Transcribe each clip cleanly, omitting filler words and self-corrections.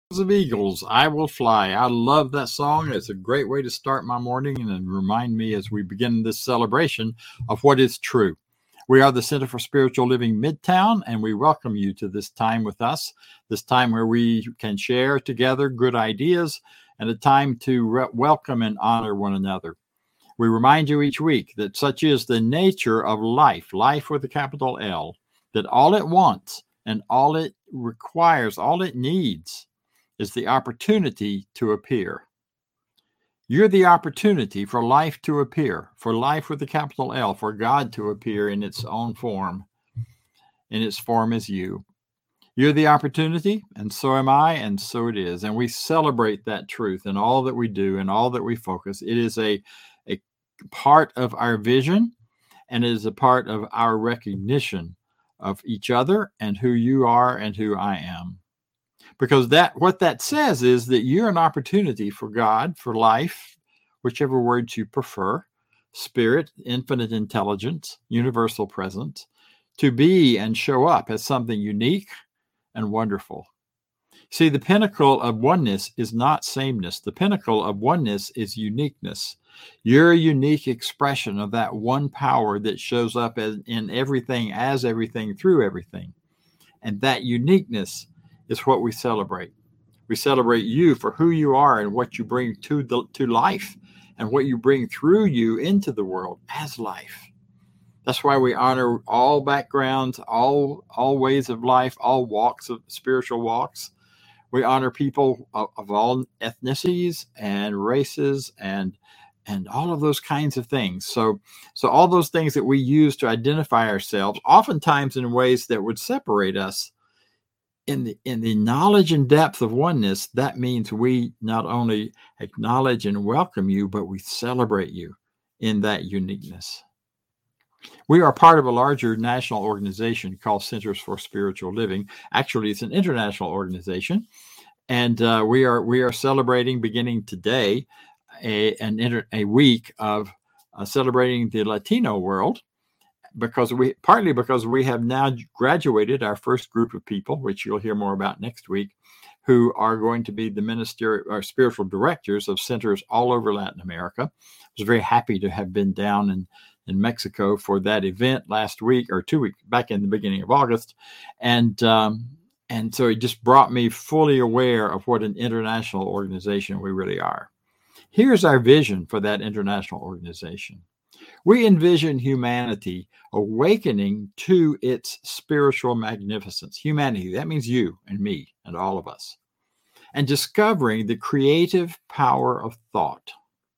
Of Eagles, I Will Fly. I love that song. It's a great way to start my morning and remind me as we begin this celebration of what is true. We are the Center for Spiritual Living Midtown, and we welcome you to this time with us, this time where we can share together good ideas and a time to welcome and honor one another. We remind you each week that such is the nature of life, life with a capital L, that all it wants and all it requires, all it needs is the opportunity to appear. You're the opportunity for life to appear, for life with a capital L, for God to appear in its own form, in its form as you. You're the opportunity, and so am I, and so it is. And we celebrate that truth in all that we do and all that we focus. It is a part of our vision, and it is a part of our recognition of each other and who you are and who I am. Because what that says is that you're an opportunity for God, for life, whichever words you prefer, spirit, infinite intelligence, universal presence, to be and show up as something unique and wonderful. See, the pinnacle of oneness is not sameness. The pinnacle of oneness is uniqueness. You're a unique expression of that one power that shows up in everything, as everything, through everything. And that uniqueness is what we celebrate. We celebrate you for who you are and what you bring to life and what you bring through you into the world as life. That's why we honor all backgrounds, all ways of life, all walks of spiritual walks. We honor people of all ethnicities and races and all of those kinds of things. So all those things that we use to identify ourselves, oftentimes in ways that would separate us, in the knowledge and depth of oneness, that means we not only acknowledge and welcome you, but we celebrate you in that uniqueness. We are part of a larger national organization called Centers for Spiritual Living. Actually, it's an international organization, and we are celebrating, beginning today, a week of celebrating the Latino world. Because we have now graduated our first group of people, which you'll hear more about next week, who are going to be the ministerial or spiritual directors of centers all over Latin America. I was very happy to have been down in Mexico for that event last week or 2 weeks back in the beginning of August, and so it just brought me fully aware of what an international organization we really are. Here's our vision for that international organization. We envision humanity awakening to its spiritual magnificence. Humanity, that means you and me and all of us. And discovering the creative power of thought.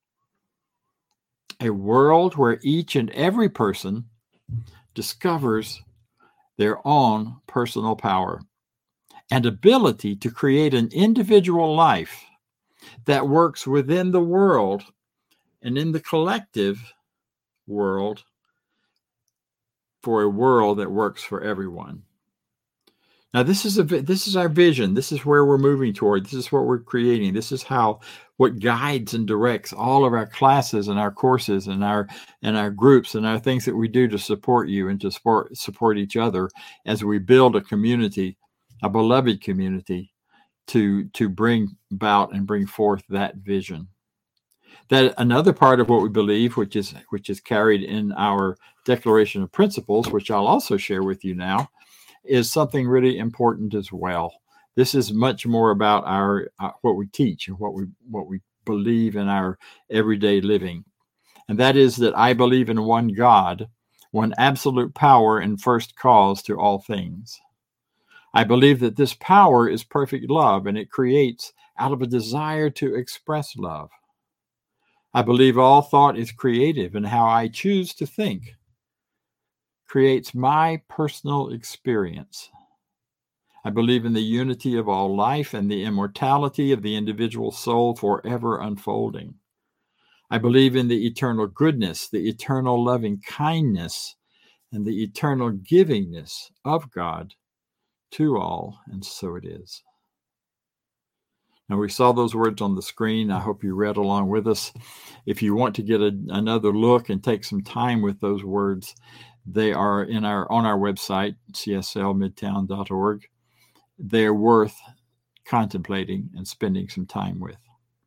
A world where each and every person discovers their own personal power and ability to create an individual life that works within the world and in the collective world for a world that works for everyone. Now, this is our vision. This is where we're moving toward. This is what we're creating. This is what guides and directs all of our classes and our courses and our groups and our things that we do to support you and to support each other as we build a community, a beloved community, to bring about and bring forth that vision. That another part of what we believe, which is carried in our Declaration of Principles, which I'll also share with you now, is something really important as well. This is much more about our what we teach and what we believe in our everyday living, and that is that I believe in one God, one absolute power and first cause to all things. I believe that this power is perfect love, and it creates out of a desire to express love. I believe all thought is creative, and how I choose to think creates my personal experience. I believe in the unity of all life and the immortality of the individual soul forever unfolding. I believe in the eternal goodness, the eternal loving kindness, and the eternal givingness of God to all, and so it is. Now, we saw those words on the screen. I hope you read along with us. If you want to get another look and take some time with those words, they are on our website, cslmidtown.org. They're worth contemplating, and spending some time with.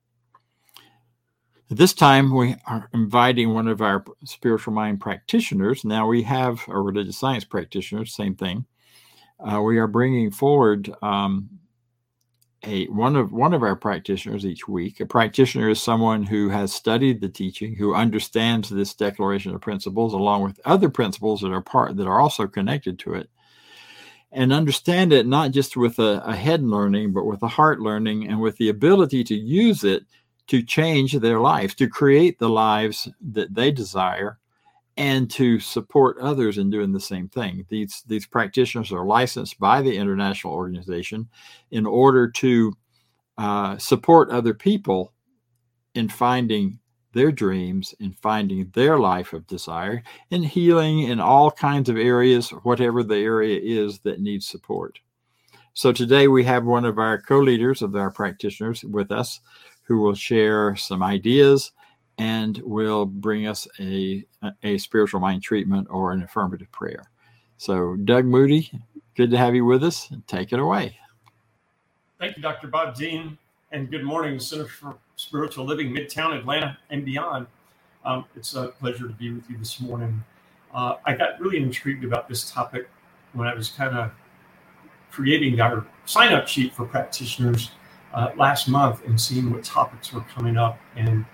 At this time, we are inviting one of our spiritual mind practitioners. Now we have a religious science practitioner, same thing. We are bringing forward one of our practitioners each week. A practitioner is someone who has studied the teaching, who understands this declaration of principles, along with other principles that are also connected to it, and understand it not just with a head learning, but with a heart learning, and with the ability to use it to change their lives, to create the lives that they desire, and to support others in doing the same thing. These practitioners are licensed by the international organization in order to support other people in finding their dreams, in finding their life of desire, and healing in all kinds of areas, whatever the area is that needs support. So today we have one of our co-leaders of our practitioners with us, who will share some ideas and will bring us a spiritual mind treatment or an affirmative prayer. So, Doug Moody, good to have you with us. Take it away. Thank you, Dr. Bob Dean, and good morning, Center for Spiritual Living, Midtown Atlanta and beyond. It's a pleasure to be with you this morning. I got really intrigued about this topic when I was kind of creating our sign-up sheet for practitioners last month and seeing what topics were coming up. And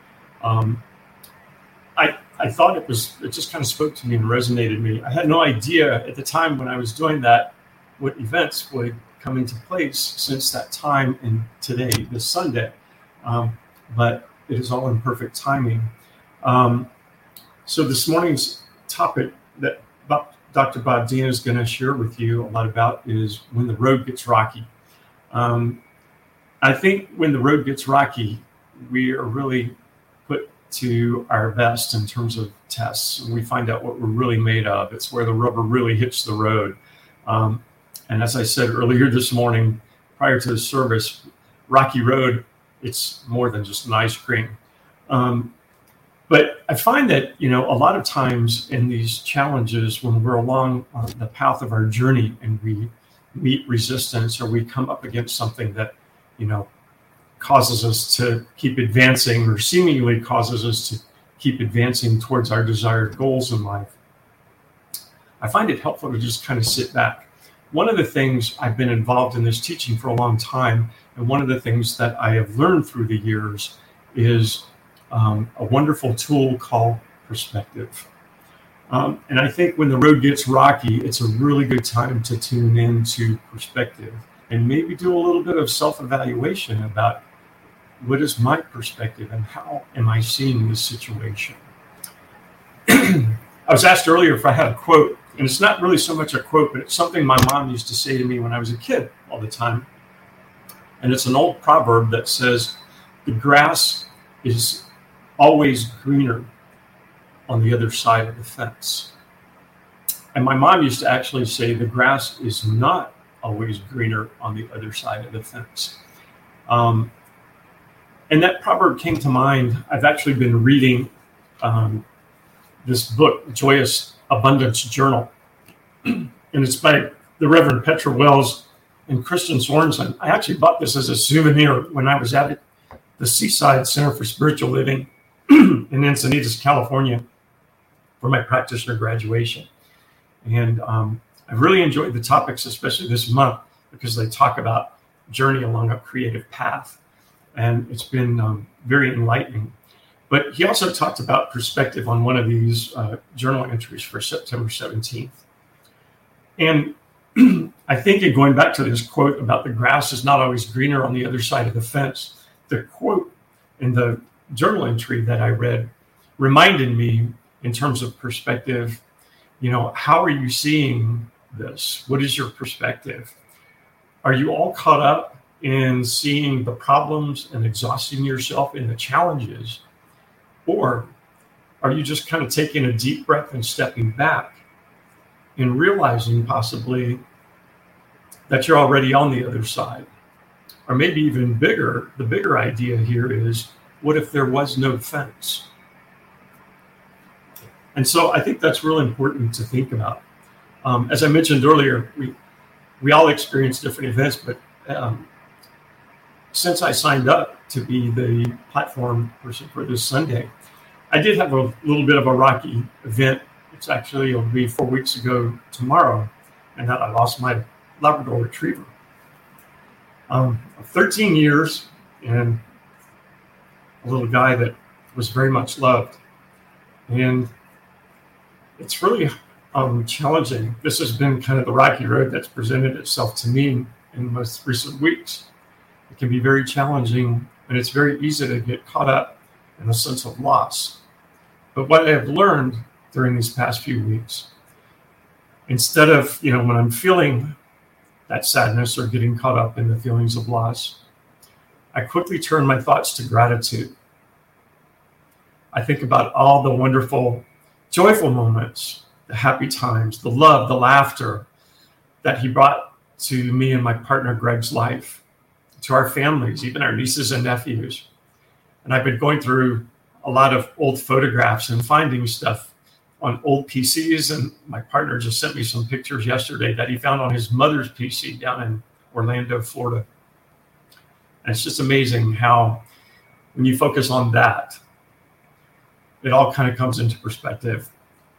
I thought it just kind of spoke to me and resonated with me. I had no idea at the time when I was doing that what events would come into place since that time and today, this Sunday. But it is all in perfect timing. So this morning's topic that Dr. Bob Dean is going to share with you a lot about is when the road gets rocky. I think when the road gets rocky, we are really put to our best in terms of tests. And we find out what we're really made of. It's where the rubber really hits the road. And as I said earlier this morning, prior to the service, rocky road, it's more than just an ice cream. But I find that, a lot of times in these challenges, when we're along the path of our journey and we meet resistance or we come up against something that causes us to keep advancing or seemingly causes us to keep advancing towards our desired goals in life, I find it helpful to just kind of sit back. One of the things I've been involved in this teaching for a long time, and one of the things that I have learned through the years is a wonderful tool called perspective. And I think when the road gets rocky, it's a really good time to tune into perspective and maybe do a little bit of self-evaluation about what is my perspective and how am I seeing this situation. I was asked earlier if I had a quote, and it's not really so much a quote, but it's something my mom used to say to me when I was a kid all the time. And it's an old proverb that says, the grass is always greener on the other side of the fence. And my mom used to actually say the grass is not always greener on the other side of the fence. And that proverb came to mind. I've actually been reading this book, Joyous Abundance Journal. And it's by the Reverend Petra Wells and Kristen Sorensen. I actually bought this as a souvenir when I was at the Seaside Center for Spiritual Living in Encinitas, California, for my practitioner graduation. And I've really enjoyed the topics, especially this month, because they talk about journey along a creative path. And it's been very enlightening. But he also talked about perspective on one of these journal entries for September 17th. And I think in going back to this quote about the grass is not always greener on the other side of the fence, the quote in the journal entry that I read reminded me in terms of perspective, how are you seeing this? What is your perspective? Are you all caught up in seeing the problems and exhausting yourself in the challenges? Or are you just kind of taking a deep breath and stepping back and realizing possibly that you're already on the other side? Or maybe even bigger, the bigger idea here is, what if there was no fence? And so I think that's really important to think about. As I mentioned earlier, we all experience different events, but since I signed up to be the platform person for this Sunday, I did have a little bit of a rocky event. It'll be 4 weeks ago tomorrow, and that I lost my Labrador Retriever. 13 years and a little guy that was very much loved. And it's really challenging. This has been kind of the rocky road that's presented itself to me in the most recent weeks. It can be very challenging, and it's very easy to get caught up in a sense of loss. But what I have learned during these past few weeks, instead of, when I'm feeling that sadness or getting caught up in the feelings of loss, I quickly turn my thoughts to gratitude. I think about all the wonderful, joyful moments, the happy times, the love, the laughter that he brought to me and my partner Greg's life, to our families, even our nieces and nephews. And I've been going through a lot of old photographs and finding stuff on old PCs. And my partner just sent me some pictures yesterday that he found on his mother's PC down in Orlando, Florida. And it's just amazing how when you focus on that, it all kind of comes into perspective.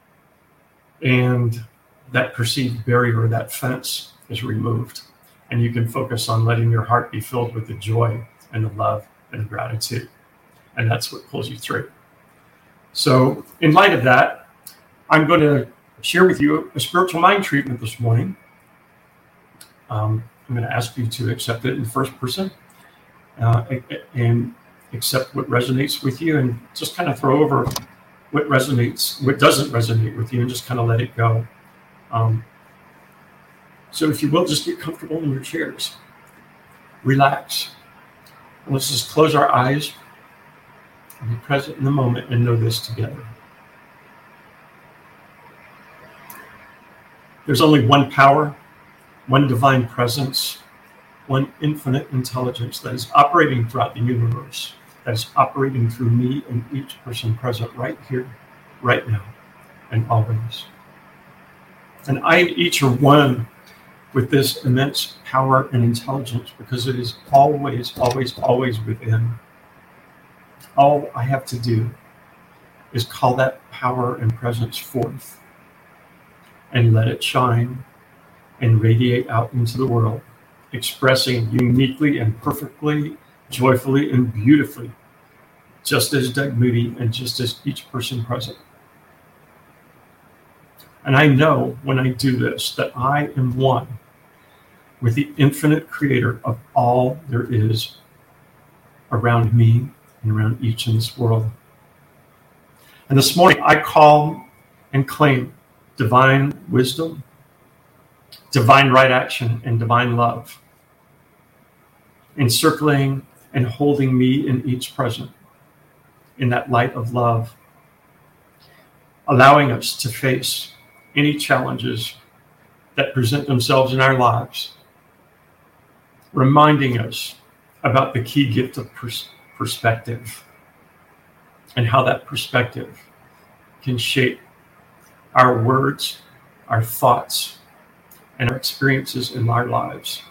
And that perceived barrier, that fence is removed. And you can focus on letting your heart be filled with the joy and the love and the gratitude. And that's what pulls you through. So in light of that, I'm going to share with you a spiritual mind treatment this morning. I'm going to ask you to accept it in first person and accept what resonates with you, and just kind of throw over what doesn't resonate with you, and just kind of let it go. So if you will, just get comfortable in your chairs. Relax. And let's just close our eyes and be present in the moment and know this together. There's only one power, one divine presence, one infinite intelligence that is operating throughout the universe, that is operating through me and each person present right here, right now, and always. And I and each are one with this immense power and intelligence, because it is always, always, always within. All I have to do is call that power and presence forth and let it shine and radiate out into the world, expressing uniquely and perfectly, joyfully and beautifully, just as Doug Moody and just as each person present. And I know when I do this that I am one with the infinite creator of all there is around me and around each in this world. And this morning I call and claim divine wisdom, divine right action, and divine love, encircling and holding me in each present in that light of love, allowing us to face any challenges that present themselves in our lives, reminding us about the key gift of perspective and how that perspective can shape our words, our thoughts, and our experiences in our lives.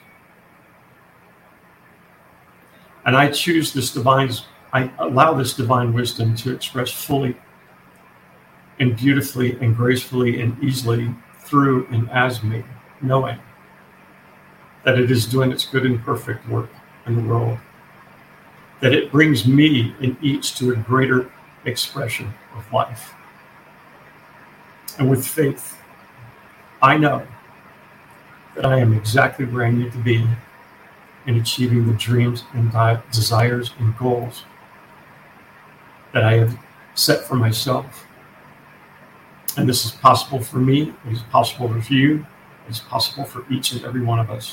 And I allow this divine wisdom to express fully and beautifully and gracefully and easily through and as me, knowing that it is doing its good and perfect work in the world, that it brings me and each to a greater expression of life. And with faith, I know that I am exactly where I need to be in achieving the dreams and desires and goals that I have set for myself. And this is possible for me, it is possible for you, it is possible for each and every one of us.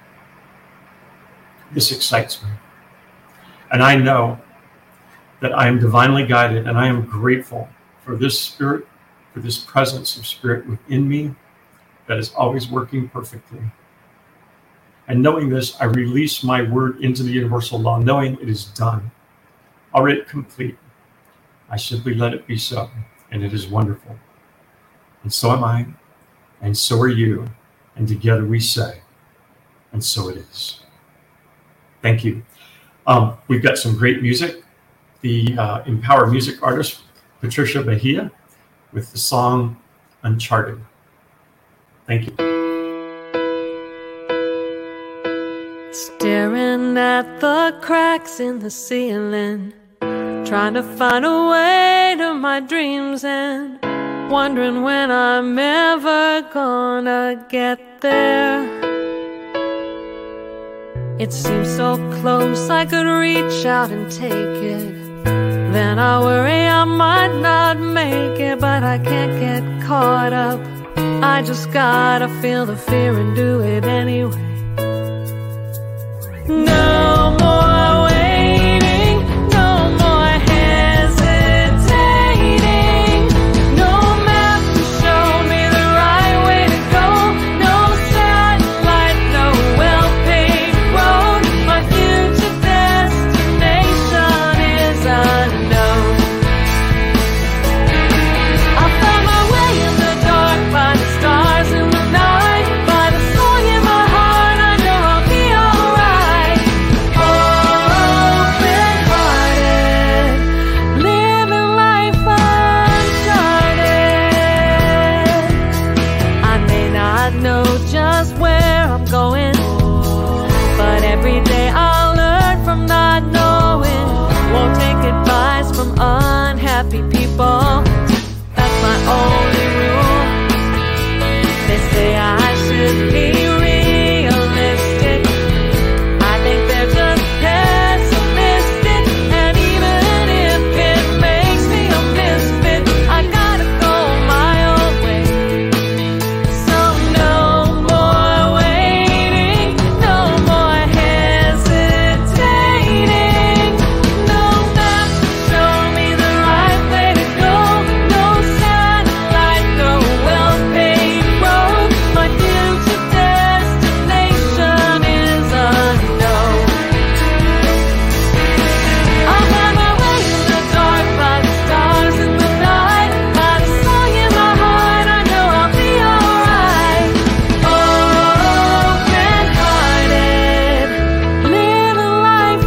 This excites me. And I know that I am divinely guided, and I am grateful for this spirit, for this presence of spirit within me that is always working perfectly. And knowing this, I release my word into the universal law, knowing it is done, already complete. I simply let it be so, and it is wonderful. And so am I, and so are you, and together we say, and so it is. Thank you. We've got some great music. The Empower music artist, Patricia Bahia, with the song Uncharted. Thank you. Staring at the cracks in the ceiling, trying to find a way to my dreams and wondering when I'm ever gonna get there. It seems so close I could reach out and take it. Then I worry I might not make it, but I can't get caught up. I just gotta feel the fear and do it anyway. No more waiting, no more hesitating. No map to show me the right way to go. No satellite, no well-paved road. My future destination is unknown. I found my way in the dark by the stars in the night, by the song in my heart. I know I'll be alright. Open-hearted, living life uncharted. I may not know just where I'm going, but every day I'll learn from not knowing. Won't take advice from unhappy people. That's my only rule. They say I should be realistic. I think they're just pessimistic. And even if it makes me a misfit, I gotta go my own way. So no more waiting, no more hesitating. No map to show me the right way to go. No satellite, no well-paved road. My future destination is unknown. I'll find my way in the dark by the stars in the night, by the song in my heart. I know I'll be alright. Open-hearted, living life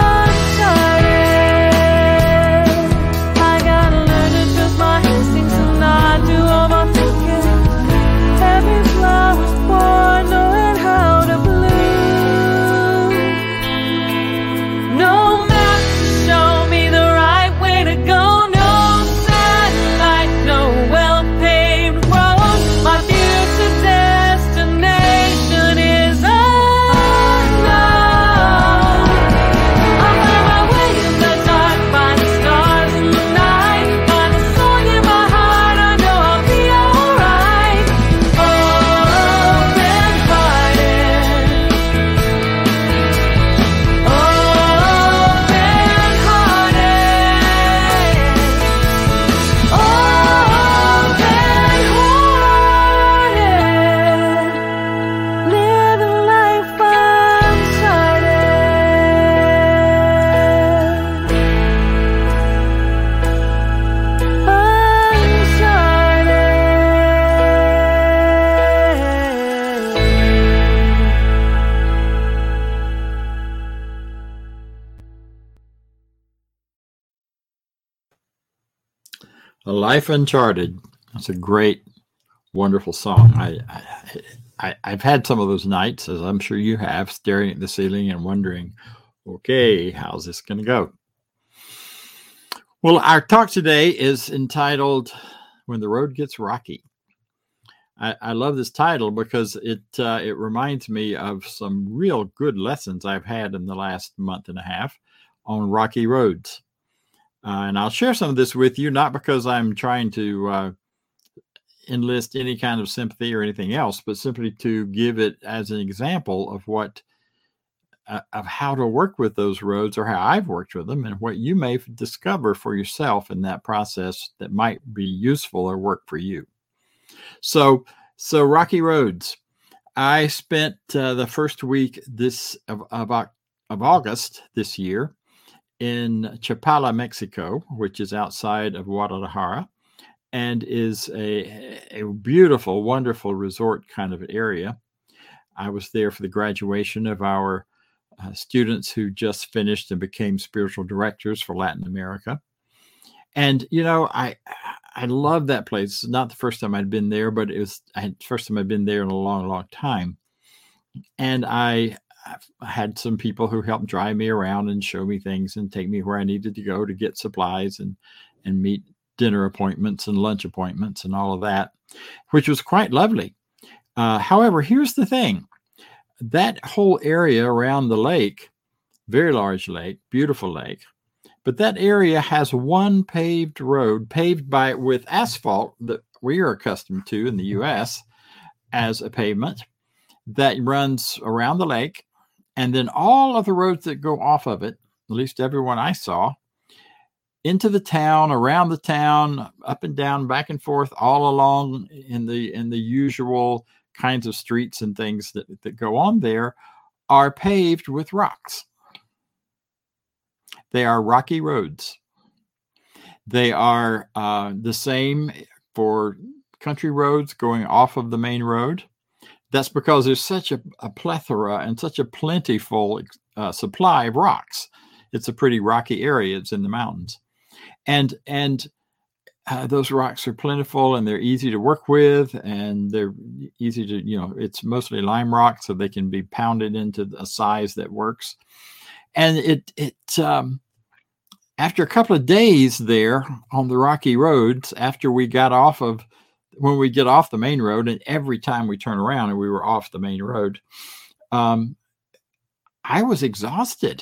uncharted. I gotta learn to trust my instincts and not do overthinking. Every flower's born knowing how to bloom. No map to show me the right way to go. No satellite, no well-paved road. My future destination is unknown. I'll find my way in the dark by the stars in the night, by the song in my heart. I know I'll be alright. Open-hearted, living life A Life Uncharted. That's a great, wonderful song. I've had some of those nights, as I'm sure you have, staring at the ceiling and wondering, okay, how's this going to go? Well, our talk today is entitled When the Road Gets Rocky. I love this title because it reminds me of some real good lessons I've had in the last month and a half on rocky roads. And I'll share some of this with you, not because I'm trying to enlist any kind of sympathy or anything else, but simply to give it as an example of what of how to work with those roads, or how I've worked with them, and what you may discover for yourself in that process that might be useful or work for you. So rocky roads. I spent the first week of August this year in Chapala, Mexico, which is outside of Guadalajara, and is a beautiful, wonderful resort kind of area. I was there for the graduation of our students who just finished and became spiritual directors for Latin America. And, I love that place. Not the first time I'd been there, but first time I'd been there in a long, long time. And I had some people who helped drive me around and show me things and take me where I needed to go to get supplies and meet dinner appointments and lunch appointments and all of that, which was quite lovely. However, here's the thing. That whole area around the lake, very large lake, beautiful lake, but that area has one paved road, paved with asphalt that we are accustomed to in the U.S. as a pavement that runs around the lake. And then all of the roads that go off of it, at least everyone I saw, into the town, around the town, up and down, back and forth, all along in the usual kinds of streets and things that go on there, are paved with rocks. They are rocky roads. They are the same for country roads going off of the main road. That's because there's such a plethora and such a plentiful supply of rocks. It's a pretty rocky area. It's in the mountains. And those rocks are plentiful and they're easy to work with, and they're easy to, it's mostly lime rock, so they can be pounded into a size that works. And after a couple of days there on the rocky roads, after we got when we get off the main road, and every time we turn around and we were off the main road, I was exhausted.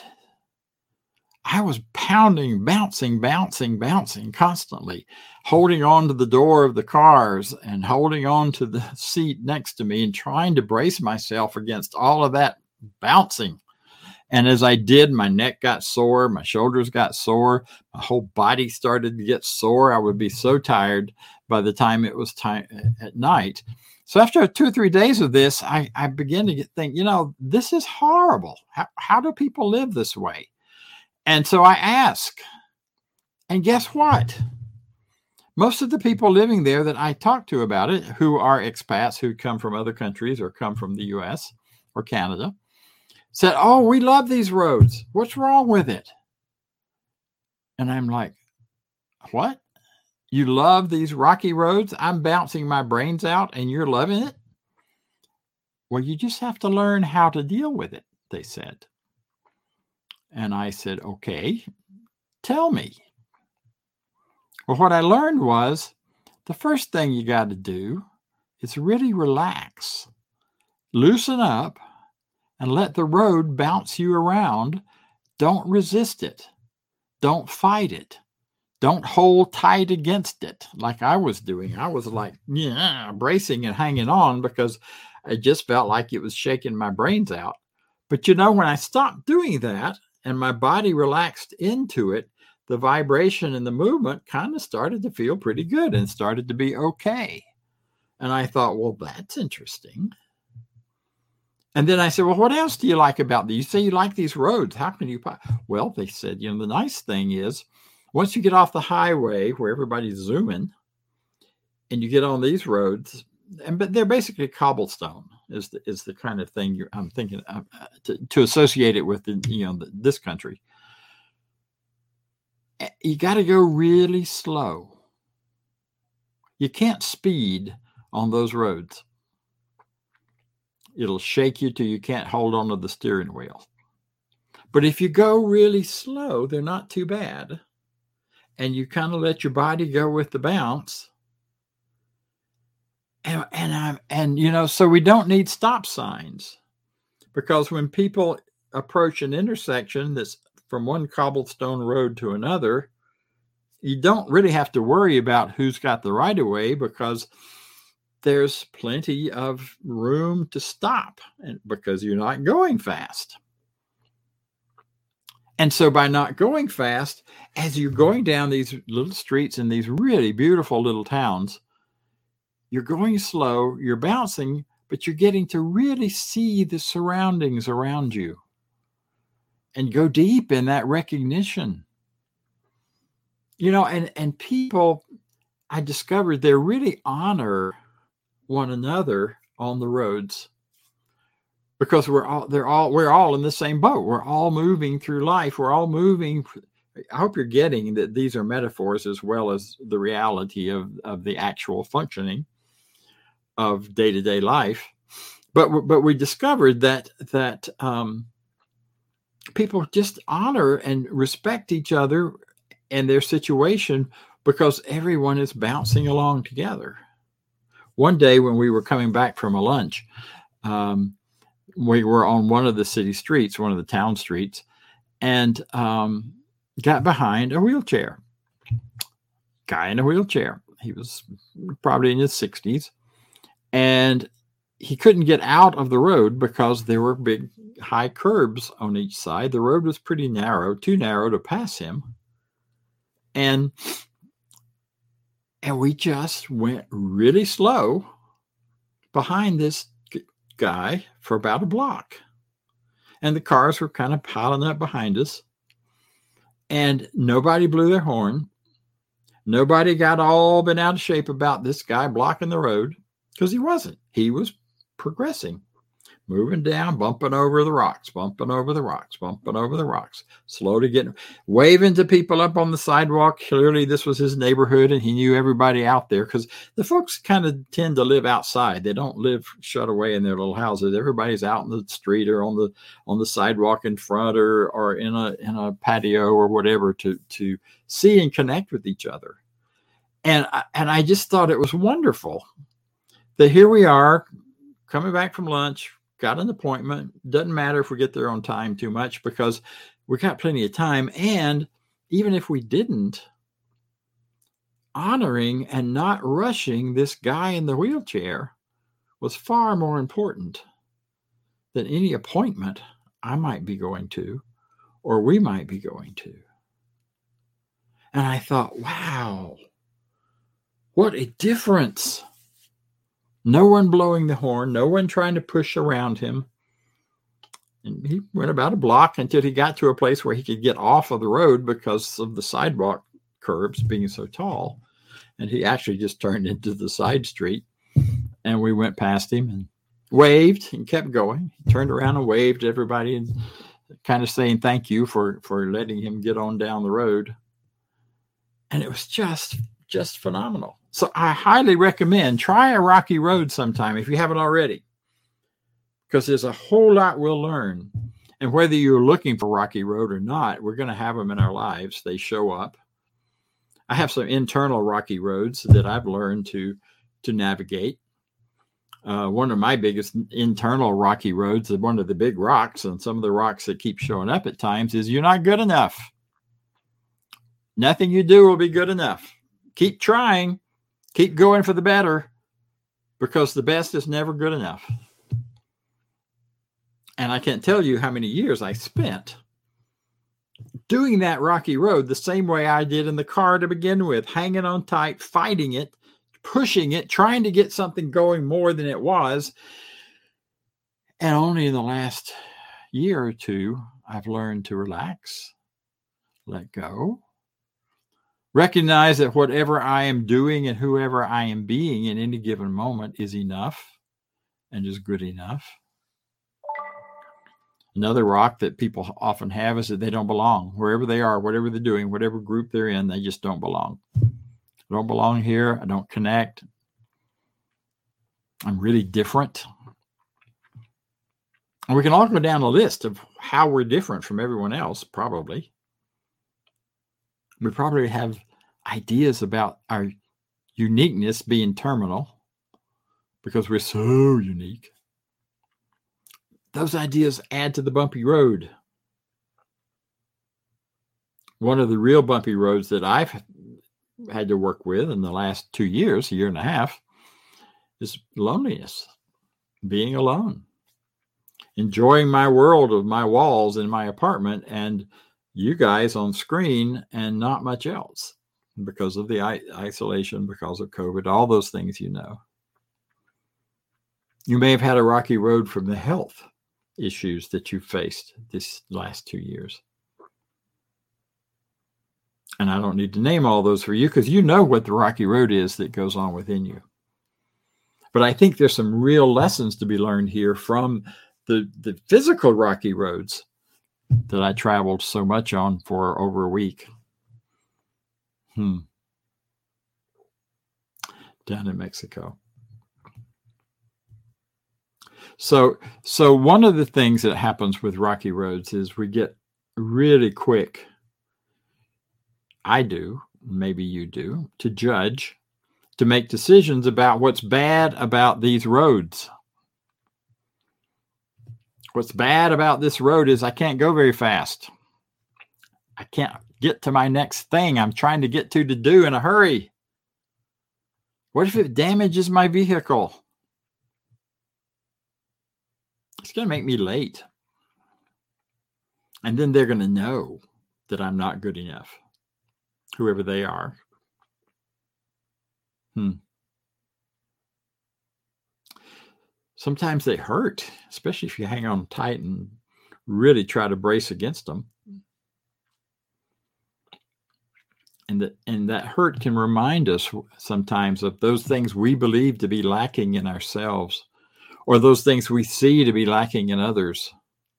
I was pounding, bouncing constantly, holding on to the door of the cars and holding on to the seat next to me and trying to brace myself against all of that bouncing. And as I did, my neck got sore, my shoulders got sore, my whole body started to get sore. I would be so tired by the time it was time at night. So after 2 or 3 days of this, I began to think, this is horrible. How do people live this way? And so I asked, and guess what? Most of the people living there that I talked to about it, who are expats who come from other countries or come from the US or Canada, said, "Oh, we love these roads. What's wrong with it?" And I'm like, "What? You love these rocky roads? I'm bouncing my brains out and you're loving it?" "Well, you just have to learn how to deal with it," they said. And I said, "Okay, tell me." Well, what I learned was the first thing you got to do is really relax, loosen up, and let the road bounce you around. Don't resist it. Don't fight it. Don't hold tight against it like I was doing. I was like, bracing and hanging on because I just felt like it was shaking my brains out. But when I stopped doing that and my body relaxed into it, the vibration and the movement kind of started to feel pretty good and started to be okay. And I thought, well, that's interesting. And then I said, "Well, what else do you like about these? You say you like these roads. How can you?" Well, they said, the nice thing is once you get off the highway where everybody's zooming and you get on these roads, but they're basically cobblestone is the kind of thing I'm thinking of, to associate it with this country. You got to go really slow. You can't speed on those roads. It'll shake you till you can't hold on to the steering wheel. But if you go really slow, they're not too bad. And you kind of let your body go with the bounce. And so we don't need stop signs, because when people approach an intersection that's from one cobblestone road to another, you don't really have to worry about who's got the right of way, because there's plenty of room to stop because you're not going fast. And so by not going fast, as you're going down these little streets in these really beautiful little towns, you're going slow, you're bouncing, but you're getting to really see the surroundings around you and go deep in that recognition. And people, I discovered, they really honor one another on the roads. because we're all in the same boat. We're all moving through life. We're all moving. I hope you're getting that these are metaphors as well as the reality of the actual functioning of day-to-day life. But we discovered that people just honor and respect each other and their situation because everyone is bouncing along together. One day when we were coming back from a lunch, we were on one of the city streets, one of the town streets, and got behind a wheelchair. Guy in a wheelchair. He was probably in his 60s. And he couldn't get out of the road because there were big high curbs on each side. The road was pretty narrow, too narrow to pass him. And we just went really slow behind this guy for about a block. And the cars were kind of piling up behind us. And nobody blew their horn. Nobody got all bent out of shape about this guy blocking the road, because he wasn't. He was progressing, moving down, bumping over the rocks, slowly waving to people up on the sidewalk. Clearly, this was his neighborhood, and he knew everybody out there, because the folks kind of tend to live outside. They don't live shut away in their little houses. Everybody's out in the street or on the sidewalk in front or in a patio or whatever to see and connect with each other. And I just thought it was wonderful that here we are coming back from lunch, got an appointment. Doesn't matter if we get there on time too much because we got plenty of time. And even if we didn't, honoring and not rushing this guy in the wheelchair was far more important than any appointment I might be going to or we might be going to. And I thought, wow, what a difference. No one blowing the horn, no one trying to push around him. And he went about a block until he got to a place where he could get off of the road because of the sidewalk curbs being so tall. And he actually just turned into the side street. And we went past him and waved and kept going. He turned around and waved to everybody and kind of saying thank you for letting him get on down the road. And it was just phenomenal. So I highly recommend try a rocky road sometime if you haven't already, because there's a whole lot we'll learn. And whether you're looking for rocky road or not, we're going to have them in our lives. They show up. I have some internal rocky roads that I've learned to navigate. One of my biggest internal rocky roads is one of the big rocks, and some of the rocks that keep showing up at times is you're not good enough. Nothing you do will be good enough. Keep trying. Keep going for the better, because the best is never good enough. And I can't tell you how many years I spent doing that rocky road the same way I did in the car to begin with, hanging on tight, fighting it, pushing it, trying to get something going more than it was. And only in the last year or two, I've learned to relax, let go. Recognize that whatever I am doing and whoever I am being in any given moment is enough and is good enough. Another rock that people often have is that they don't belong. Wherever they are, whatever they're doing, whatever group they're in, they just don't belong. I don't belong here. I don't connect. I'm really different. And we can all go down a list of how we're different from everyone else, probably. We probably have ideas about our uniqueness being terminal because we're so unique. Those ideas add to the bumpy road. One of the real bumpy roads that I've had to work with in the last 2 years, a year and a half, is loneliness, being alone, enjoying my world of my walls in my apartment and you guys on screen and not much else because of the isolation, because of COVID, all those things you know. You may have had a rocky road from the health issues that you faced this last 2 years. And I don't need to name all those for you because you know what the rocky road is that goes on within you. But I think there's some real lessons to be learned here from the physical rocky roads that I traveled so much on for over a week. Down in Mexico. So one of the things that happens with rocky roads is we get really quick, I do, maybe you do, to judge, to make decisions about what's bad about these roads. What's bad about this road is I can't go very fast. I can't get to my next thing I'm trying to get to do in a hurry. What if it damages my vehicle? It's going to make me late. And then they're going to know that I'm not good enough, whoever they are. Sometimes they hurt, especially if you hang on tight and really try to brace against them. And that hurt can remind us sometimes of those things we believe to be lacking in ourselves, or those things we see to be lacking in others,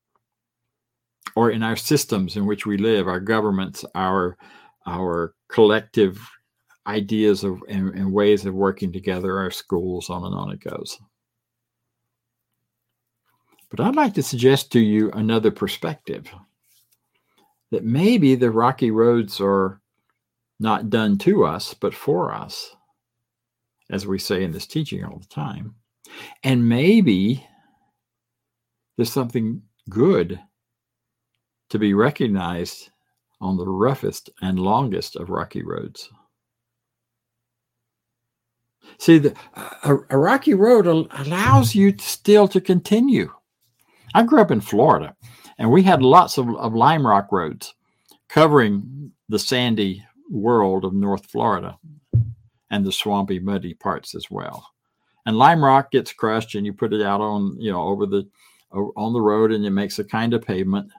or in our systems in which we live, our governments, our collective ideas of and ways of working together, our schools, on and on it goes. But I'd like to suggest to you another perspective, that maybe the rocky roads are not done to us, but for us, as we say in this teaching all the time. And maybe there's something good to be recognized on the roughest and longest of rocky roads. See, a rocky road allows you still to continue. I grew up in Florida, and we had lots of lime rock roads covering the sandy world of North Florida and the swampy, muddy parts as well. And lime rock gets crushed, and you put it out on the road, and it makes a kind of pavement,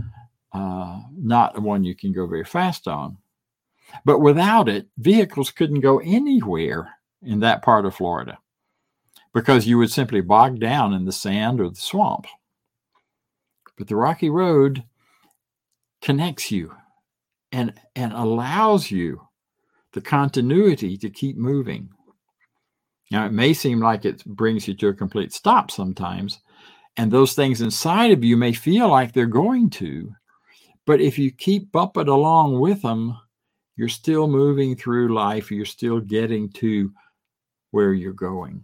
not one you can go very fast on. But without it, vehicles couldn't go anywhere in that part of Florida because you would simply bog down in the sand or the swamp. But the rocky road connects you and allows you the continuity to keep moving. Now, it may seem like it brings you to a complete stop sometimes, and those things inside of you may feel like they're going to, but if you keep bumping along with them, you're still moving through life. You're still getting to where you're going.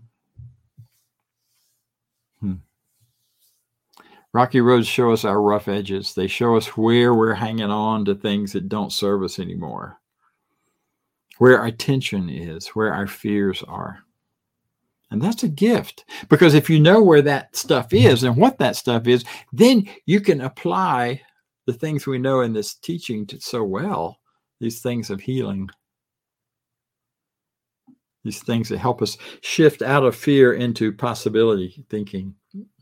Rocky roads show us our rough edges. They show us where we're hanging on to things that don't serve us anymore, where our tension is, where our fears are. And that's a gift, because if you know where that stuff is and what that stuff is, then you can apply the things we know in this teaching so well, these things of healing, these things that help us shift out of fear into possibility thinking.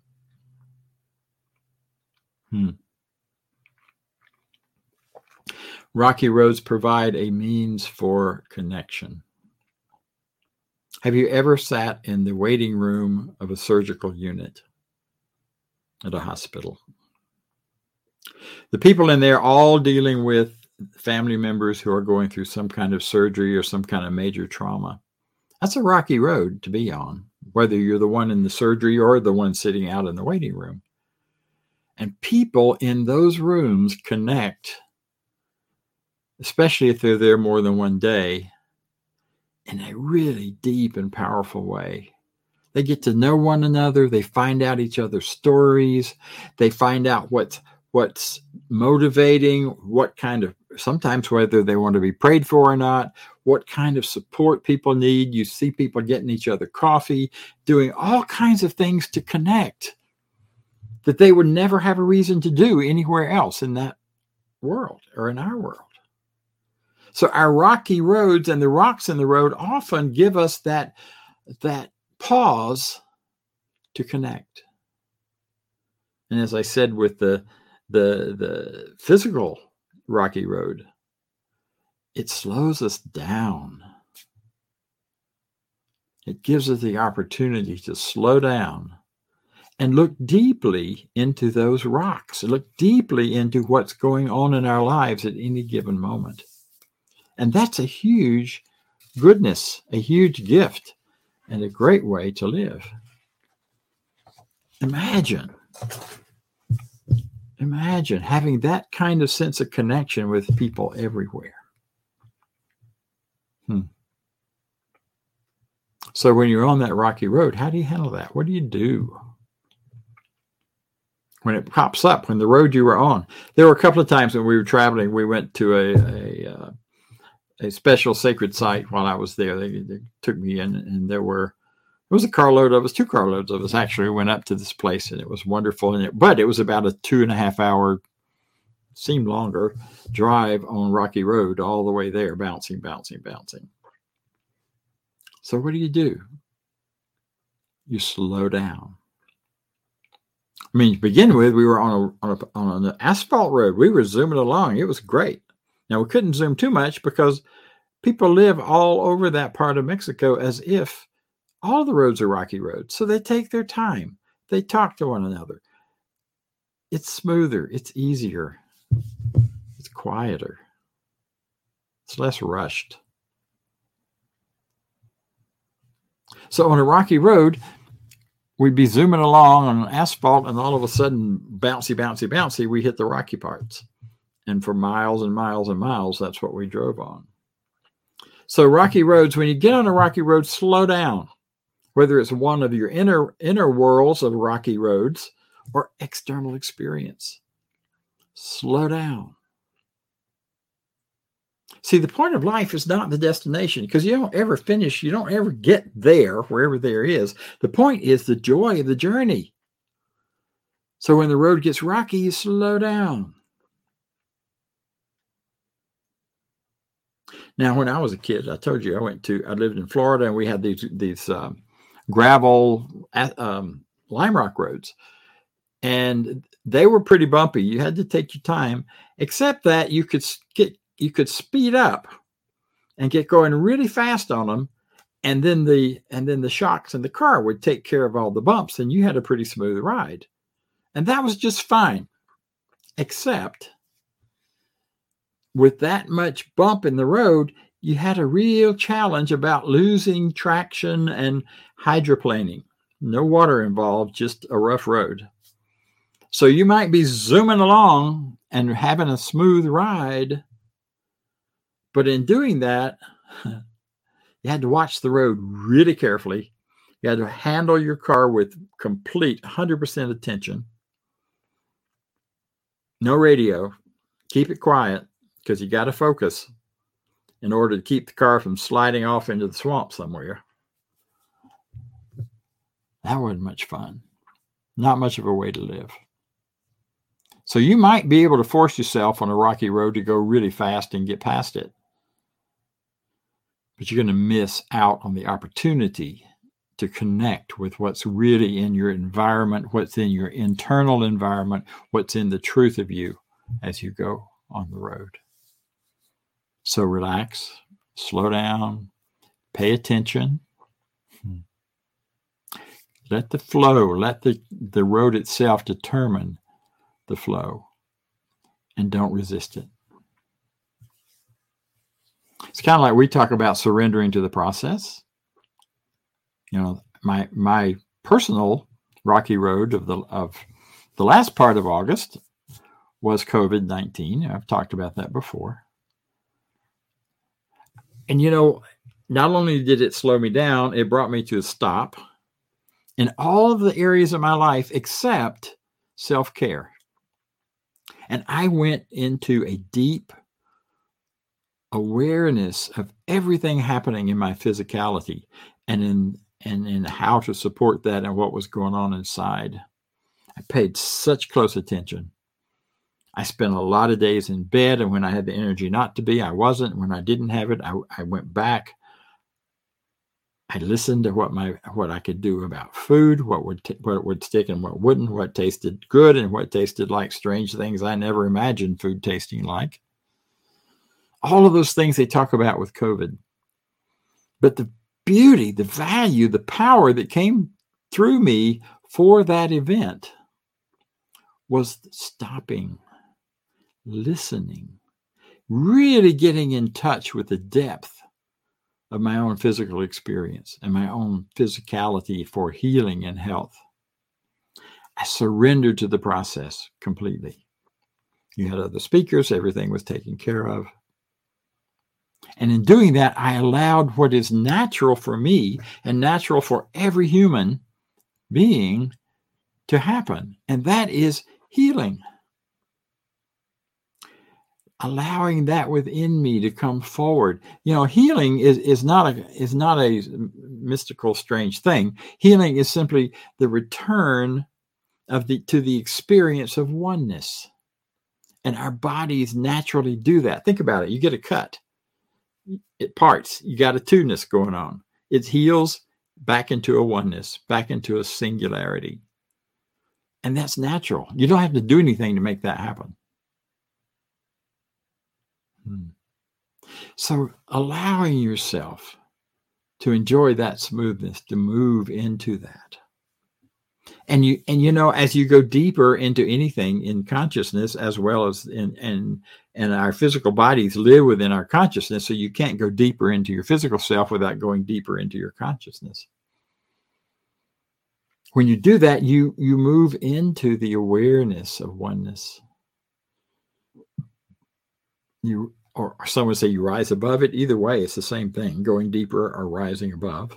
Rocky roads provide a means for connection. Have you ever sat in the waiting room of a surgical unit at a hospital? The people in there all dealing with family members who are going through some kind of surgery or some kind of major trauma. That's a rocky road to be on, whether you're the one in the surgery or the one sitting out in the waiting room. And people in those rooms connect, especially if they're there more than one day, in a really deep and powerful way. They get to know one another. They find out each other's stories. They find out what's motivating, what kind of, sometimes whether they want to be prayed for or not, what kind of support people need. You see people getting each other coffee, doing all kinds of things to connect that they would never have a reason to do anywhere else in that world or in our world. So our rocky roads and the rocks in the road often give us that pause to connect. And as I said with the physical rocky road, it slows us down. It gives us the opportunity to slow down and look deeply into those rocks, look deeply into what's going on in our lives at any given moment. And that's a huge goodness, a huge gift, and a great way to live. Imagine having that kind of sense of connection with people everywhere. So when you're on that rocky road, how do you handle that? What do you do when it pops up, when the road you were on? There were a couple of times when we were traveling, we went to a special sacred site while I was there. They took me in, and it was a carload of us, 2 carloads of us actually went up to this place, and it was wonderful. But it was about a 2.5 hour, seemed longer, drive on rocky road all the way there, bouncing. So what do? You slow down. I mean, to begin with, we were on an asphalt road. We were zooming along. It was great. Now, we couldn't zoom too much because people live all over that part of Mexico as if all the roads are rocky roads. So they take their time. They talk to one another. It's smoother. It's easier. It's quieter. It's less rushed. So on a rocky road, we'd be zooming along on asphalt, and all of a sudden, bouncy, we hit the rocky parts. And for miles and miles and miles, that's what we drove on. So rocky roads, when you get on a rocky road, slow down. Whether it's one of your inner worlds of rocky roads or external experience. Slow down. See, the point of life is not the destination, because you don't ever finish. You don't ever get there, wherever there is. The point is the joy of the journey. So when the road gets rocky, you slow down. Now, when I was a kid, I told you I lived in Florida, and we had these gravel lime rock roads, and they were pretty bumpy. You had to take your time, except that you could speed up and get going really fast on them, and then the shocks in the car would take care of all the bumps, and you had a pretty smooth ride. And that was just fine, except with that much bump in the road, you had a real challenge about losing traction and hydroplaning. No water involved, just a rough road. So you might be zooming along and having a smooth ride, but in doing that, you had to watch the road really carefully. You had to handle your car with complete 100% attention. No radio. Keep it quiet, because you got to focus in order to keep the car from sliding off into the swamp somewhere. That wasn't much fun. Not much of a way to live. So you might be able to force yourself on a rocky road to go really fast and get past it. But you're going to miss out on the opportunity to connect with what's really in your environment, what's in your internal environment, what's in the truth of you as you go on the road. So relax, slow down, pay attention. Let the flow, let the road itself determine the flow, and don't resist it. It's kind of like we talk about surrendering to the process. You know, my personal rocky road of the last part of August was COVID-19. I've talked about that before. And, you know, not only did it slow me down, it brought me to a stop in all of the areas of my life except self-care. And I went into a deep awareness of everything happening in my physicality and in how to support that and what was going on inside. I paid such close attention. I spent a lot of days in bed, and when I had the energy not to be, I wasn't. When I didn't have it, I went back. I listened to what I could do about food, what would stick and what wouldn't, what tasted good and what tasted like strange things I never imagined food tasting like. All of those things they talk about with COVID. But the beauty, the value, the power that came through me for that event was stopping, listening, really getting in touch with the depth of my own physical experience and my own physicality for healing and health. I surrendered to the process completely. You had other speakers, everything was taken care of. And in doing that, I allowed what is natural for me and natural for every human being to happen. And that is healing. Allowing that within me to come forward. You know, healing is not a mystical, strange thing. Healing is simply the return to the experience of oneness. And our bodies naturally do that. Think about it. You get a cut. It parts. You got a two-ness going on. It heals back into a oneness, back into a singularity. And that's natural. You don't have to do anything to make that happen. So allowing yourself to enjoy that smoothness, to move into that. And you know, as you go deeper into anything in consciousness, as well as in our physical bodies live within our consciousness, so you can't go deeper into your physical self without going deeper into your consciousness. When you do that, you move into the awareness of oneness. Or some would say you rise above it. Either way, it's the same thing, going deeper or rising above.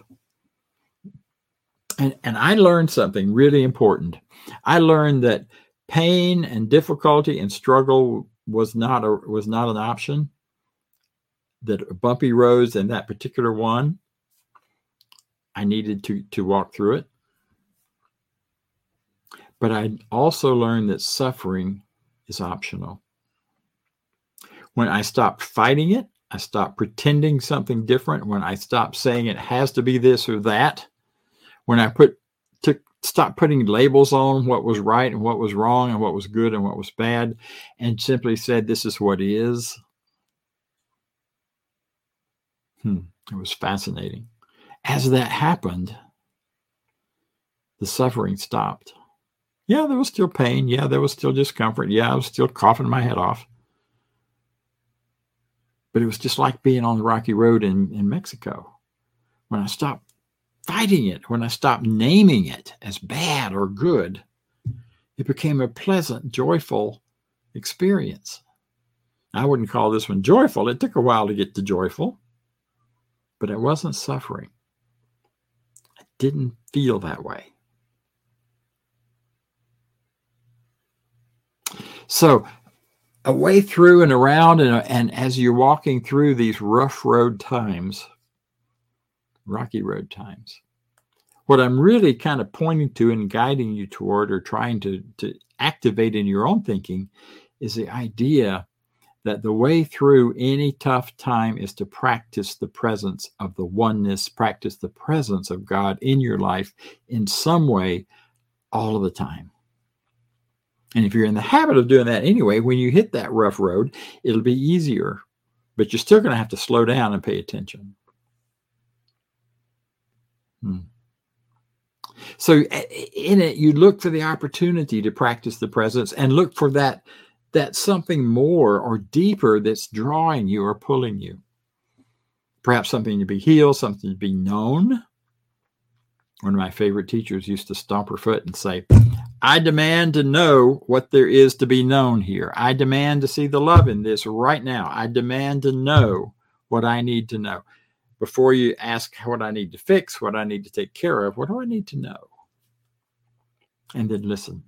And I learned something really important. I learned that pain and difficulty and struggle was not an option. That bumpy roads and that particular one, I needed to walk through it. But I also learned that suffering is optional. When I stopped fighting it, I stopped pretending something different. When I stopped saying it has to be this or that, when I stopped putting labels on what was right and what was wrong and what was good and what was bad, and simply said, this is what is. It was fascinating. As that happened, the suffering stopped. Yeah, there was still pain. Yeah, there was still discomfort. Yeah, I was still coughing my head off. But it was just like being on the rocky road in Mexico. When I stopped fighting it, when I stopped naming it as bad or good, it became a pleasant, joyful experience. I wouldn't call this one joyful. It took a while to get to joyful, but it wasn't suffering. I didn't feel that way. So a way through and around, and as you're walking through these rough road times, rocky road times, what I'm really kind of pointing to and guiding you toward, or trying to activate in your own thinking, is the idea that the way through any tough time is to practice the presence of the oneness, practice the presence of God in your life in some way all of the time. And if you're in the habit of doing that anyway, when you hit that rough road, it'll be easier, but you're still going to have to slow down and pay attention. So in it, you look for the opportunity to practice the presence and look for that something more or deeper that's drawing you or pulling you. Perhaps something to be healed, something to be known. One of my favorite teachers used to stomp her foot and say, I demand to know what there is to be known here. I demand to see the love in this right now. I demand to know what I need to know. Before you ask what I need to fix, what I need to take care of, what do I need to know? And then listen.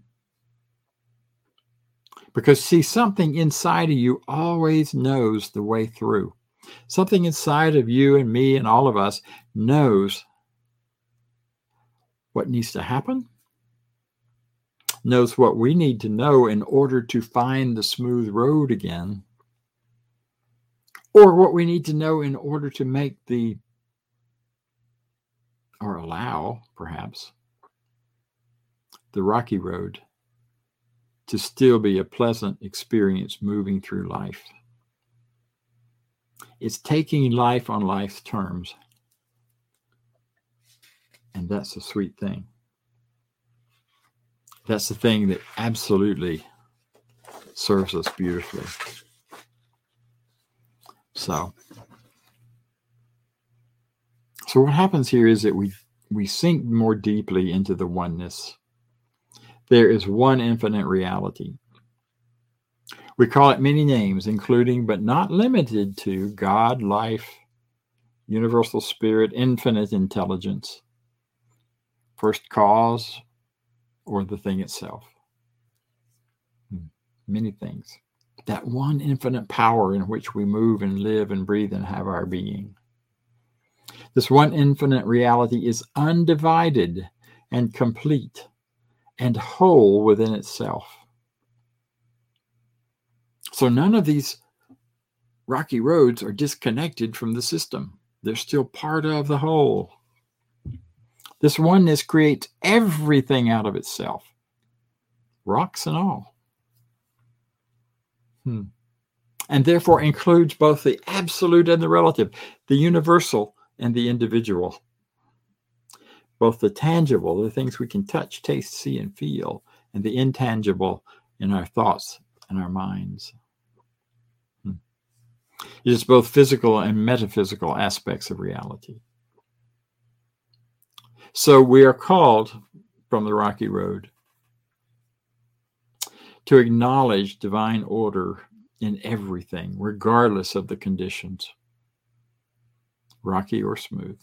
Because see, something inside of you always knows the way through. Something inside of you and me and all of us knows what needs to happen, knows what we need to know in order to find the smooth road again, or what we need to know in order to make or allow, perhaps, the rocky road to still be a pleasant experience moving through life. It's taking life on life's terms. And that's a sweet thing. That's the thing that absolutely serves us beautifully. So what happens here is that we sink more deeply into the oneness. There is one infinite reality. We call it many names, including but not limited to God, life, universal spirit, infinite intelligence, first cause, or the thing itself. Many things. That one infinite power in which we move and live and breathe and have our being. This one infinite reality is undivided and complete and whole within itself. So none of these rocky roads are disconnected from the system. They're still part of the whole. This oneness creates everything out of itself, rocks and all. And therefore includes both the absolute and the relative, the universal and the individual, both the tangible, the things we can touch, taste, see, and feel, and the intangible in our thoughts and our minds. It is both physical and metaphysical aspects of reality. So we are called from the rocky road to acknowledge divine order in everything, regardless of the conditions, rocky or smooth.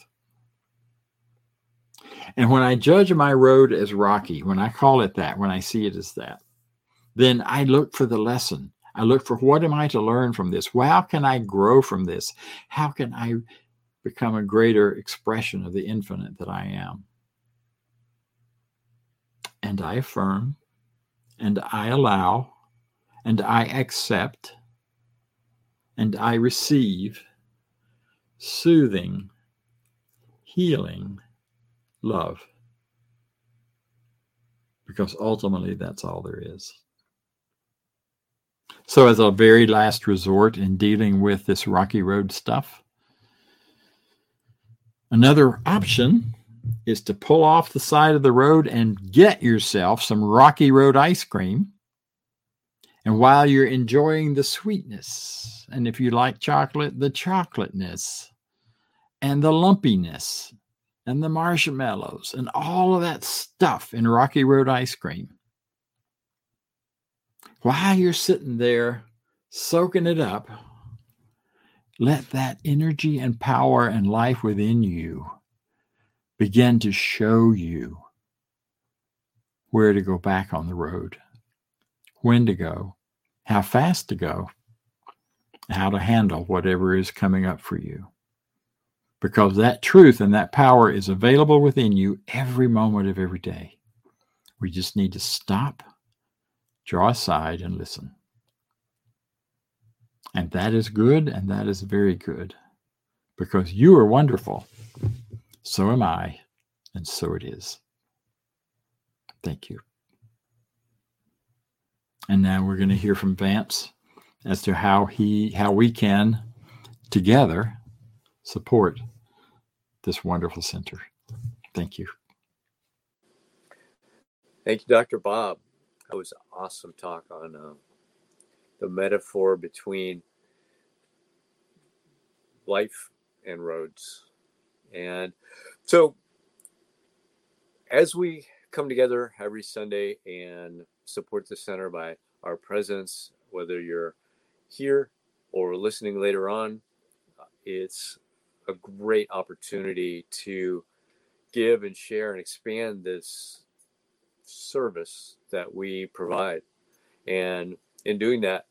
And when I judge my road as rocky, when I call it that, when I see it as that, then I look for the lesson. I look for what am I to learn from this? Well, how can I grow from this? How can I become a greater expression of the infinite that I am? And I affirm, and I allow, and I accept, and I receive soothing, healing love. Because ultimately, that's all there is. So as a very last resort in dealing with this rocky road stuff, another option is to pull off the side of the road and get yourself some rocky road ice cream. And while you're enjoying the sweetness, and if you like chocolate, the chocolateness, and the lumpiness, and the marshmallows, and all of that stuff in Rocky Road ice cream, while you're sitting there soaking it up, let that energy and power and life within you begin to show you where to go back on the road, when to go, how fast to go, how to handle whatever is coming up for you. Because that truth and that power is available within you every moment of every day. We just need to stop, draw aside, and listen. And that is good, and that is very good. Because you are wonderful. So am I, and so it is. Thank you. And now we're going to hear from Vance as to how we can together support this wonderful center. Thank you. Thank you, Dr. Bob. That was an awesome talk on the metaphor between life and roads. And so as we come together every Sunday and support the center by our presence, whether you're here or listening later on, it's a great opportunity to give and share and expand this service that we provide. And in doing that,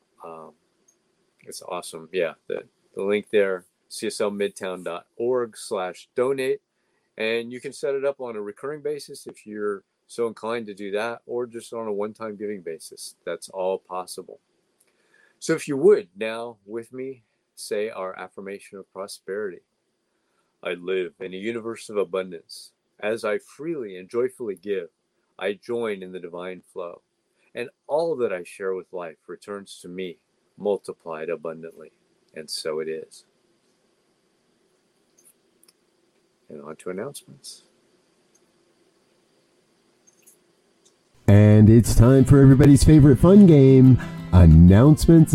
it's awesome. Yeah, the link there, cslmidtown.org/donate. And you can set it up on a recurring basis if you're so inclined to do that, or just on a one-time giving basis. That's all possible. So if you would now with me say our affirmation of prosperity. I live in a universe of abundance. As I freely and joyfully give, I join in the divine flow, and all that I share with life returns to me, multiplied abundantly. And so it is. And on to announcements. And it's time for everybody's favorite fun game, announcements.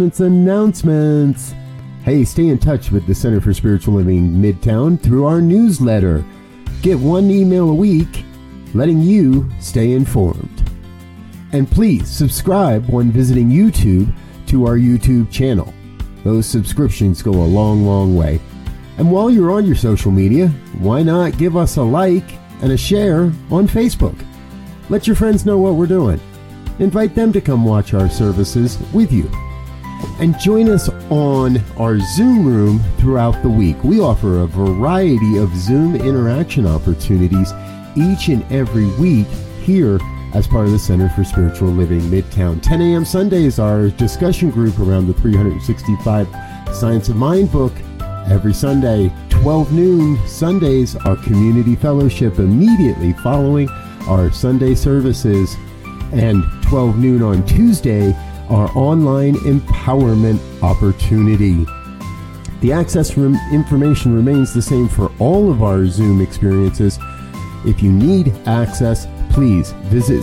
Hey, stay in touch with the Center for Spiritual Living Midtown through our newsletter. Get one email a week letting you stay informed. And please subscribe when visiting YouTube to our YouTube channel. Those subscriptions go a long, long way. And while you're on your social media, why not give us a like and a share on Facebook? Let your friends know what we're doing. Invite them to come watch our services with you. And join us on our Zoom room throughout the week. We offer a variety of Zoom interaction opportunities each and every week here as part of the Center for Spiritual Living Midtown. 10 a.m. Sunday is our discussion group around the 365 Science of Mind book. Every Sunday, 12 noon Sundays, our community fellowship immediately following our Sunday services. And 12 noon on Tuesday, our online empowerment opportunity. The access information remains the same for all of our Zoom experiences. If you need access, please visit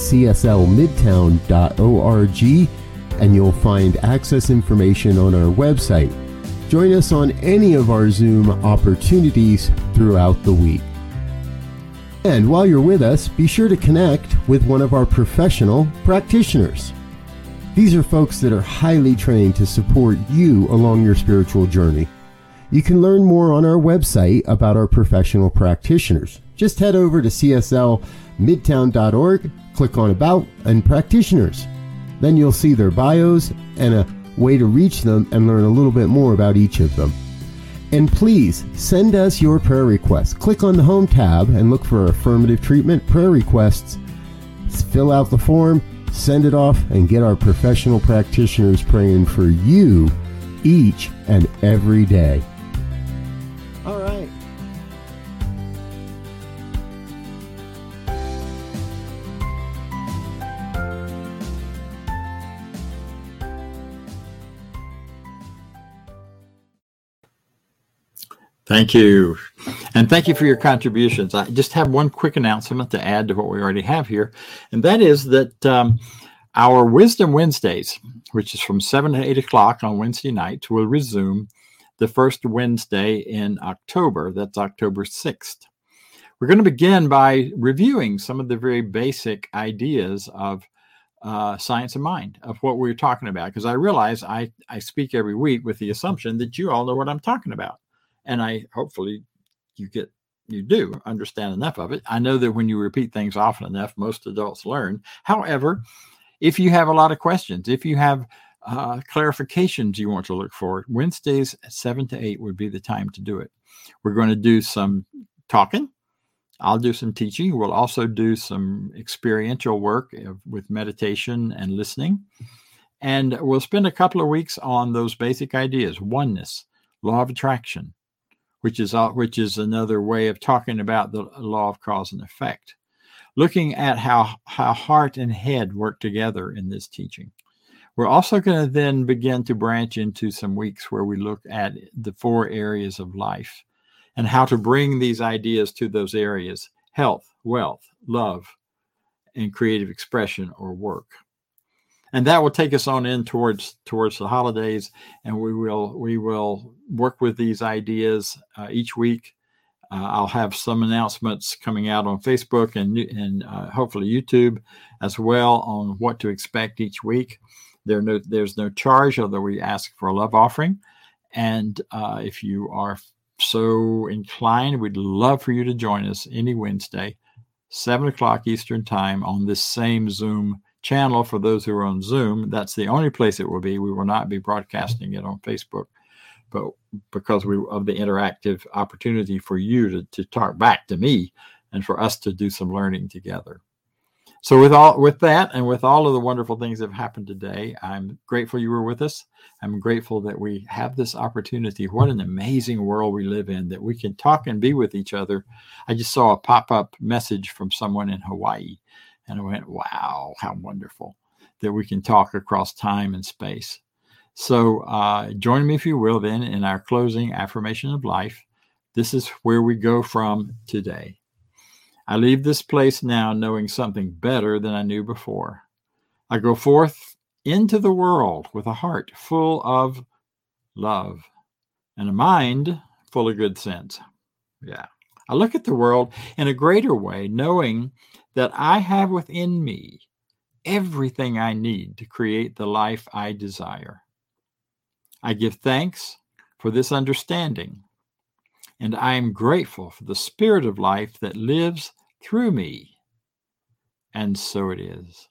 cslmidtown.org and you'll find access information on our website. Join us on any of our Zoom opportunities throughout the week. And while you're with us, be sure to connect with one of our professional practitioners. These are folks that are highly trained to support you along your spiritual journey. You can learn more on our website about our professional practitioners. Just head over to cslmidtown.org, click on About and Practitioners. Then you'll see their bios and a way to reach them and learn a little bit more about each of them. And please send us your prayer requests. Click on the Home tab and look for Affirmative Treatment Prayer Requests. Fill out the form, send it off, and get our professional practitioners praying for you each and every day. All right. Thank you. And thank you for your contributions. I just have one quick announcement to add to what we already have here. And that is that our Wisdom Wednesdays, which is from 7 to 8 o'clock on Wednesday nights, will resume the first Wednesday in October. That's October 6th. We're going to begin by reviewing some of the very basic ideas of science of mind, of what we're talking about. Because I realize I speak every week with the assumption that you all know what I'm talking about. And hopefully you do understand enough of it. I know that when you repeat things often enough, most adults learn. However, if you have a lot of questions, if you have clarifications you want to look for, Wednesdays at 7 to 8 would be the time to do it. We're going to do some talking. I'll do some teaching. We'll also do some experiential work with meditation and listening. And we'll spend a couple of weeks on those basic ideas: oneness, law of attraction, which is another way of talking about the law of cause and effect, looking at how heart and head work together in this teaching. We're also going to then begin to branch into some weeks where we look at the 4 areas of life and how to bring these ideas to those areas: health, wealth, love, and creative expression or work. And that will take us on in towards the holidays, and we will work with these ideas each week. I'll have some announcements coming out on Facebook and hopefully YouTube as well on what to expect each week. There's no charge, although we ask for a love offering. And if you are so inclined, we'd love for you to join us any Wednesday, 7 o'clock Eastern Time, on this same Zoom channel. For those who are on Zoom, that's the only place it will be. We will not be broadcasting it on Facebook, but because of the interactive opportunity for you to talk back to me and for us to do some learning together. So with that and with all of the wonderful things that have happened today, I'm grateful you were with us. I'm grateful that we have this opportunity. What an amazing world we live in, that we can talk and be with each other. I just saw a pop-up message from someone in Hawaii, and I went, wow, how wonderful that we can talk across time and space. So join me, if you will, then in our closing affirmation of life. This is where we go from today. I leave this place now knowing something better than I knew before. I go forth into the world with a heart full of love and a mind full of good sense. Yeah. I look at the world in a greater way, knowing that I have within me everything I need to create the life I desire. I give thanks for this understanding, and I am grateful for the spirit of life that lives through me. And so it is.